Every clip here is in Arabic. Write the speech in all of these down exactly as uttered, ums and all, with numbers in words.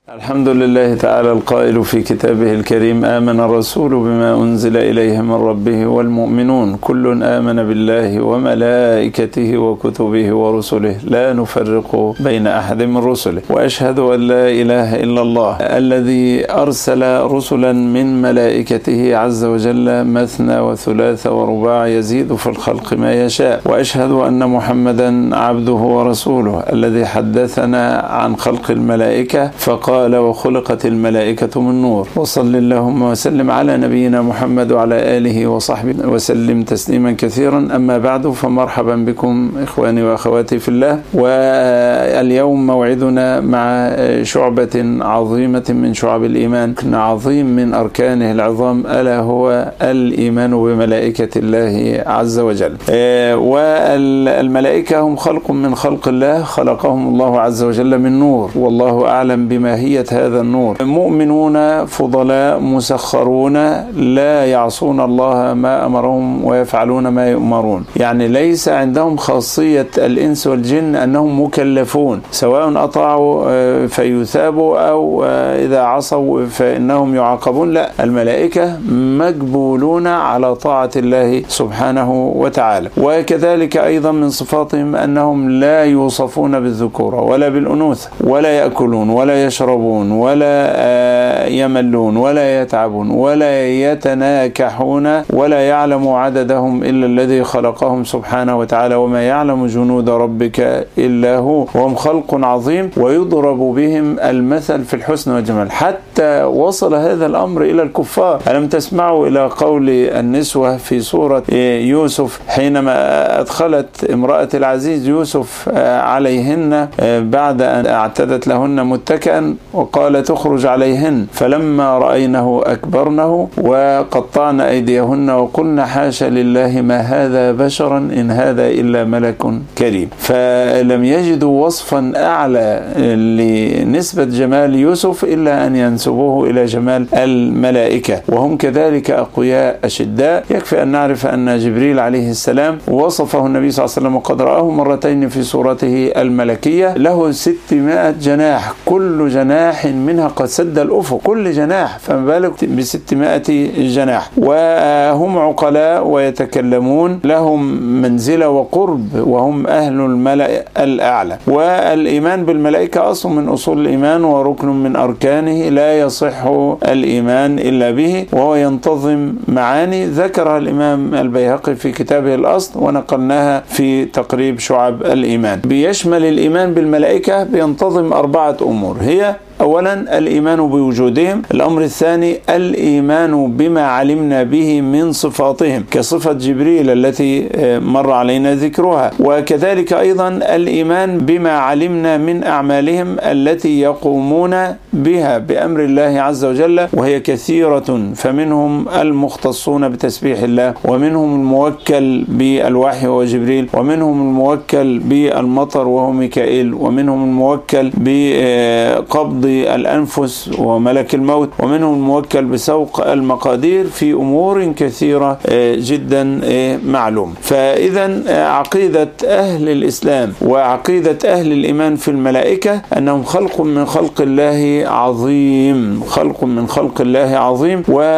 الحمد لله تعالى القائل في كتابه الكريم: آمن الرسول بما أنزل إليه من ربه والمؤمنون كل آمن بالله وملائكته وكتبه ورسله لا نفرق بين أحد من رسله، وأشهد أن لا إله إلا الله الذي أرسل رسلا من ملائكته عز وجل مثنى وثلاث ورباع يزيد في الخلق ما يشاء، وأشهد أن محمدا عبده ورسوله الذي حدثنا عن خلق الملائكة فقال: قال: وخلقت الملائكة من نور. وصل اللهم وسلم على نبينا محمد وعلى آله وصحبه وسلم تسليما كثيرا. أما بعد، فمرحبا بكم إخواني وأخواتي في الله. واليوم موعدنا مع شعبة عظيمة من شعب الإيمان، ركن عظيم من أركانه العظام، ألا هو الإيمان بملائكة الله عز وجل. والملائكة هم خلق من خلق الله، خلقهم الله عز وجل من نور، والله أعلم بما هي هذا النور. مؤمنون فضلاء مسخرون لا يعصون الله ما أمرهم ويفعلون ما يؤمرون، يعني ليس عندهم خاصية الإنس والجن أنهم مكلفون، سواء أطاعوا فيثابوا أو إذا عصوا فإنهم يعاقبون. لا، الملائكة مجبولون على طاعة الله سبحانه وتعالى. وكذلك أيضا من صفاتهم أنهم لا يوصفون بالذكورة ولا بالأنوثة، ولا يأكلون ولا يشربون ولا يملون ولا يتعبون ولا يتناكحون، ولا يعلم عددهم إلا الذي خلقهم سبحانه وتعالى، وما يعلم جنود ربك إلا هو. وهم خلق عظيم ويضرب بهم المثل في الحسن والجمال، حتى وصل هذا الأمر إلى الكفار. ألم تسمعوا إلى قول النسوة في سورة يوسف حينما أدخلت امرأة العزيز يوسف عليهن بعد أن اعتدت لهن متكئا، وقال: تخرج عليهن، فلما رأينه أكبرنه وقطعن أيديهن وقلن: حاشا لله ما هذا بشرا إن هذا إلا ملك كريم. فلم يجدوا وصفا أعلى لنسبة جمال يوسف إلا أن ينسبوه إلى جمال الملائكة، وهم كذلك أقوياء أشداء. يكفي أن نعرف أن جبريل عليه السلام وصفه النبي صلى الله عليه وسلم وقد رآه مرتين في صورته الملكية، له ستمائة جناح، كل جناح منها قد سد الأفق، كل جناح، فما بالك بستمائة جناح. وهم عقلاء ويتكلمون، لهم منزلة وقرب، وهم أهل الملأ الأعلى. والإيمان بالملائكة أصل من أصول الإيمان وركن من أركانه، لا يصح الإيمان إلا به، وهو ينتظم معاني ذكرها الإمام البيهقي في كتابه الأصل، ونقلناها في تقريب شعب الإيمان. بيشمل الإيمان بالملائكة بينتظم أربعة أمور: هي أولا الإيمان بوجودهم، الأمر الثاني الإيمان بما علمنا به من صفاتهم كصفة جبريل التي مر علينا ذكرها، وكذلك أيضا الإيمان بما علمنا من أعمالهم التي يقومون بها بأمر الله عز وجل، وهي كثيرة، فمنهم المختصون بتسبيح الله، ومنهم الموكل بالوحي وهو جبريل، ومنهم الموكل بالمطر وهو ميكائيل، ومنهم الموكل بقبض الأنفس وملك الموت، ومنهم الموكل بسوق المقادير، في أمور كثيرة جدا معلوم. فإذا عقيدة أهل الإسلام وعقيدة أهل الإيمان في الملائكة أنهم خلق من خلق الله عظيم، خلق من خلق الله عظيم،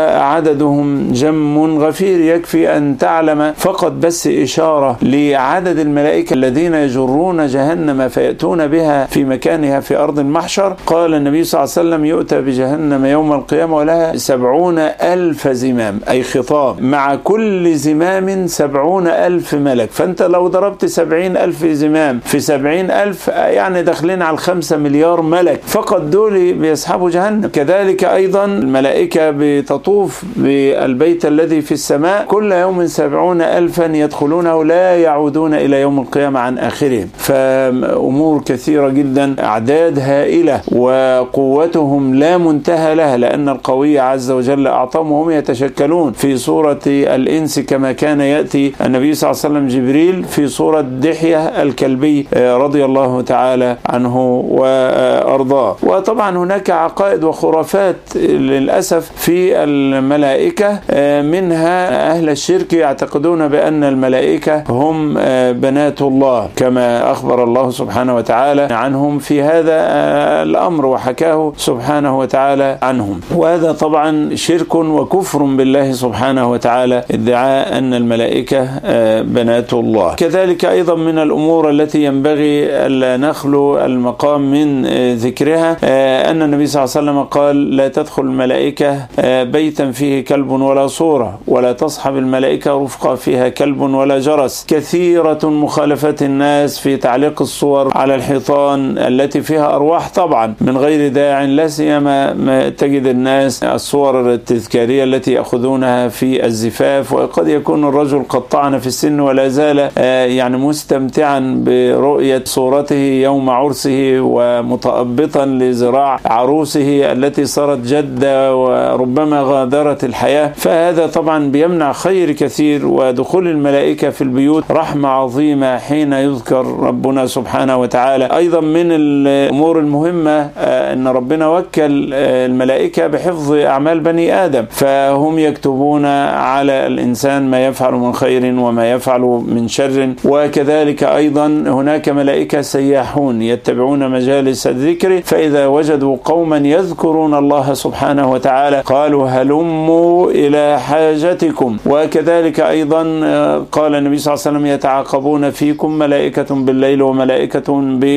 وعددهم جم غفير. يكفي أن تعلم فقط بس إشارة لعدد الملائكة الذين يجرون جهنم فيأتون بها في مكانها في أرض المحشر. قال النبي صلى الله عليه وسلم: يؤتى بجهنم يوم القيامة ولها سبعون ألف زمام، أي خطاب، مع كل زمام سبعون ألف ملك. فأنت لو ضربت سبعين ألف زمام في سبعين ألف، يعني داخلين على الخمسة مليار ملك فقط، دول بيسحبوا جهنم. كذلك أيضا الملائكة بتطوف بالبيت الذي في السماء كل يوم سبعون ألفا يدخلونه لا يعودون إلى يوم القيامة عن آخرهم. فأمور كثيرة جدا، أعداد هائلة، وقوتهم لا منتهى لها، لأن القوي عز وجل أعطاهم وهم يتشكلون في صورة الإنس، كما كان يأتي النبي صلى الله عليه وسلم جبريل في صورة دحية الكلبي رضي الله تعالى عنه وأرضاه. وطبعا هناك عقائد وخرافات للأسف في الملائكة، منها أهل الشرك يعتقدون بأن الملائكة هم بنات الله، كما أخبر الله سبحانه وتعالى عنهم في هذا الأمر. حكاه سبحانه وتعالى عنهم. وهذا طبعا شرك وكفر بالله سبحانه وتعالى، ادعاء أن الملائكة بنات الله. كذلك أيضا من الأمور التي ينبغي ألا نخلو المقام من ذكرها أن النبي صلى الله عليه وسلم قال: لا تدخل الملائكة بيتا فيه كلب ولا صورة، ولا تصحب الملائكة رفقة فيها كلب ولا جرس. كثيرة مخالفة الناس في تعليق الصور على الحيطان التي فيها أرواح طبعا من غير داع، لا سيما ما تجد الناس الصور التذكارية التي يأخذونها في الزفاف، وقد يكون الرجل قد طعن في السن ولا زال يعني مستمتعا برؤية صورته يوم عرسه ومتأبطا لذراع عروسه التي صارت جدة وربما غادرت الحياة. فهذا طبعا بيمنع خير كثير، ودخول الملائكة في البيوت رحمة عظيمة حين يذكر ربنا سبحانه وتعالى. أيضا من الأمور المهمة أن ربنا وكل الملائكة بحفظ أعمال بني آدم، فهم يكتبون على الإنسان ما يفعل من خير وما يفعل من شر. وكذلك أيضا هناك ملائكة سياحون يتبعون مجالس الذكر، فإذا وجدوا قوما يذكرون الله سبحانه وتعالى قالوا: هلموا إلى حاجتكم. وكذلك أيضا قال النبي صلى الله عليه وسلم: يتعاقبون فيكم ملائكة بالليل وملائكة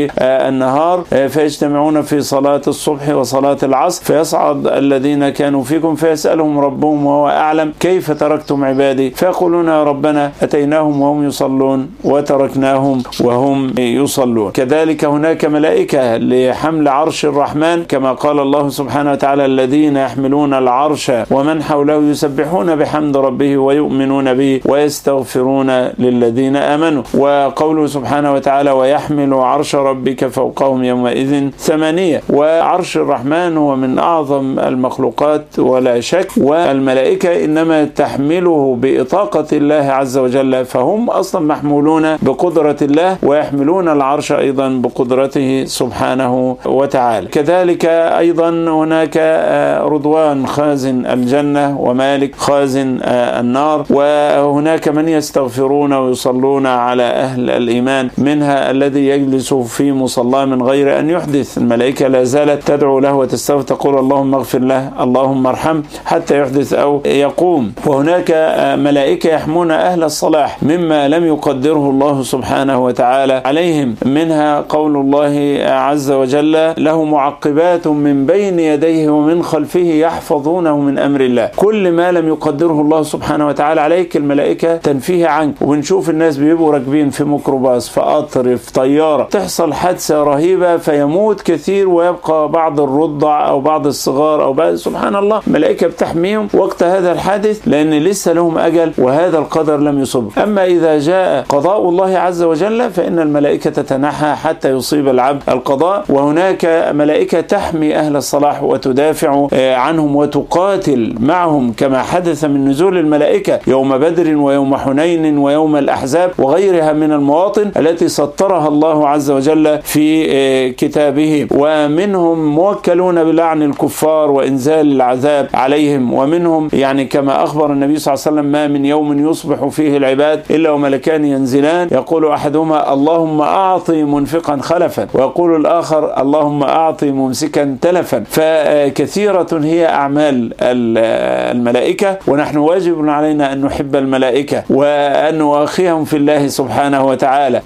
بالنهار، فيجتمعون في صلاة الصبح وصلاة العصر، فيصعد الذين كانوا فيكم فيسألهم ربهم وهو أعلم كيف تركتم عبادي، فيقولون: يا ربنا أتيناهم وهم يصلون وتركناهم وهم يصلون. كذلك هناك ملائكة لحمل عرش الرحمن، كما قال الله سبحانه وتعالى: الذين يحملون العرش ومن حوله يسبحون بحمد ربه ويؤمنون به ويستغفرون للذين آمنوا. وقوله سبحانه وتعالى: ويحمل عرش ربك فوقهم يومئذ ثمانية. وعرش الرحمن هو من أعظم المخلوقات ولا شك، والملائكة إنما تحمله بإطاقة الله عز وجل، فهم أصلا محمولون بقدرة الله، ويحملون العرش أيضا بقدرته سبحانه وتعالى. كذلك أيضا هناك رضوان خازن الجنة ومالك خازن النار، وهناك من يستغفرون ويصلون على أهل الإيمان، منها الذي يجلس في مصلى من غير أن يحدث، الملائكة لا زالت تدعو له وتستغفر تقول: اللهم اغفر له، اللهم ارحم، حتى يحدث أو يقوم. وهناك ملائكة يحمون أهل الصلاح مما لم يقدره الله سبحانه وتعالى عليهم، منها قول الله عز وجل: له معقبات من بين يديه ومن خلفه يحفظونه من أمر الله. كل ما لم يقدره الله سبحانه وتعالى عليك الملائكة تنفيه عنك. ونشوف الناس بيبقوا راكبين في ميكروباص، في قطر، في طيارة، تحصل حادثة رهيبة فيموت كثير ويبقى بعض الرضع أو بعض الصغار أو بعض، سبحان الله، ملائكة بتحميهم وقت هذا الحادث لأن لسه لهم أجل وهذا القدر لم يصب. أما إذا جاء قضاء الله عز وجل فإن الملائكة تتنحى حتى يصيب العبد القضاء. وهناك ملائكة تحمي أهل الصلاح وتدافع عنهم وتقاتل معهم، كما حدث من نزول الملائكة يوم بدر ويوم حنين ويوم الأحزاب وغيرها من المواطن التي سطرها الله عز وجل في كتابه. ومنهم موكلون بلعن الكفار وإنزال العذاب عليهم، ومنهم يعني كما أخبر النبي صلى الله عليه وسلم: ما من يوم يصبح فيه العباد إلا وملكان ينزلان، يقول أحدهما: اللهم أعطي منفقا خلفا، ويقول الآخر: اللهم أعطي ممسكا تلفا. فكثيرة هي أعمال الملائكة، ونحن واجب علينا أن نحب الملائكة وأن نواخيهم في الله سبحانه وتعالى،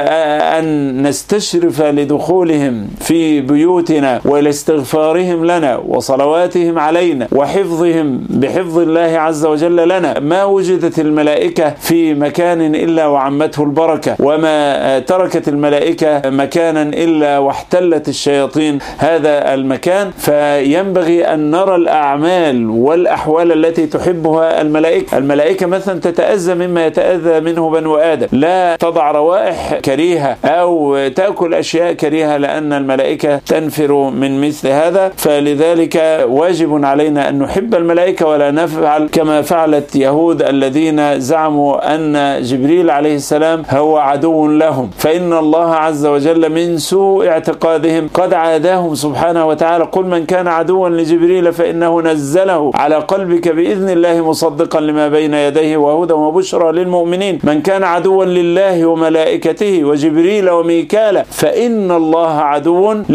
وأن نستشرف لدخولهم في بيوتنا ولاستغفارهم لنا وصلواتهم علينا وحفظهم بحفظ الله عز وجل لنا. ما وجدت الملائكة في مكان إلا وعمته البركة، وما تركت الملائكة مكانا إلا واحتلت الشياطين هذا المكان. فينبغي أن نرى الأعمال والأحوال التي تحبها الملائكة. الملائكة مثلا تتأذى مما يتأذى منه بنو آدم، لا تضع روائح كريهة أو تأكل أشياء كريهة لأن الملائكة تنفر من مثل هذا. فلذلك واجب علينا أن نحب الملائكة ولا نفعل كما فعلت يهود الذين زعموا أن جبريل عليه السلام هو عدو لهم، فإن الله عز وجل من سوء اعتقادهم قد عاداهم سبحانه وتعالى: قل من كان عدوا لجبريل فإنه نزله على قلبك بإذن الله مصدقا لما بين يديه وهدى وبشرى للمؤمنين. من كان عدوا لله وملائكته وجبريل وميكال فإن الله عدو للكافرين.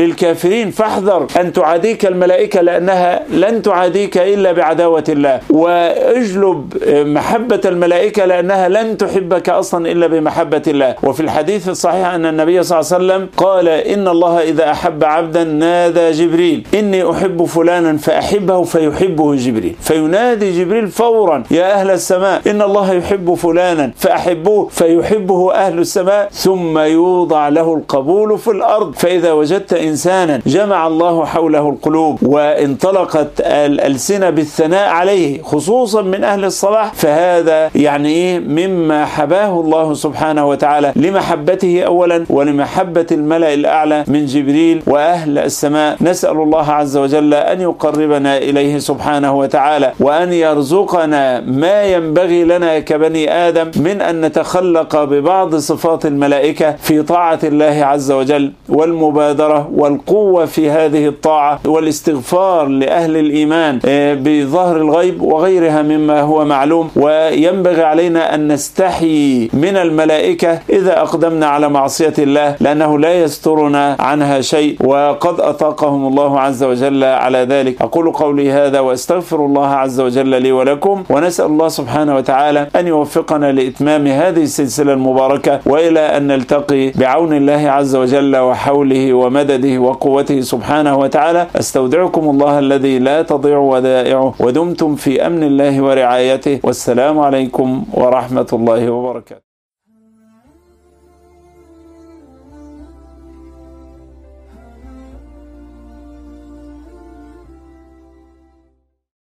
الكافرين، فاحذر أن تعاديك الملائكة لأنها لن تعاديك إلا بعداوة الله، واجلب محبة الملائكة لأنها لن تحبك أصلا إلا بمحبة الله. وفي الحديث الصحيح أن النبي صلى الله عليه وسلم قال إن الله إذا أحب عبدا نادى جبريل إني أحب فلانا فأحبه فيحبه جبريل، فينادي جبريل فورا يا أهل السماء إن الله يحب فلانا فأحبوه فيحبه أهل السماء، ثم يوضع له القبول في الأرض. فإذا وجدت إنسانا جمع الله حوله القلوب وانطلقت الألسنة بالثناء عليه خصوصا من أهل الصلاح، فهذا يعني إيه مما حباه الله سبحانه وتعالى لمحبته أولا ولمحبة الملأ الأعلى من جبريل وأهل السماء. نسأل الله عز وجل أن يقربنا إليه سبحانه وتعالى، وأن يرزقنا ما ينبغي لنا كبني آدم من أن نتخلق ببعض صفات الملائكة في طاعة الله عز وجل، والمبادرة والقوة في هذه الطاعة، والاستغفار لأهل الإيمان بظهر الغيب وغيرها مما هو معلوم. وينبغي علينا أن نستحي من الملائكة إذا أقدمنا على معصية الله، لأنه لا يسترنا عنها شيء، وقد أطاقهم الله عز وجل على ذلك. أقول قولي هذا وأستغفر الله عز وجل لي ولكم، ونسأل الله سبحانه وتعالى أن يوفقنا لإتمام هذه السلسلة المباركة، وإلى أن نلتقي بعون الله عز وجل وحوله ومدده وقوته سبحانه وتعالى. أستودعكم الله الذي لا تضيع ودائعه، ودمتم في أمن الله ورعايته، والسلام عليكم ورحمة الله وبركاته.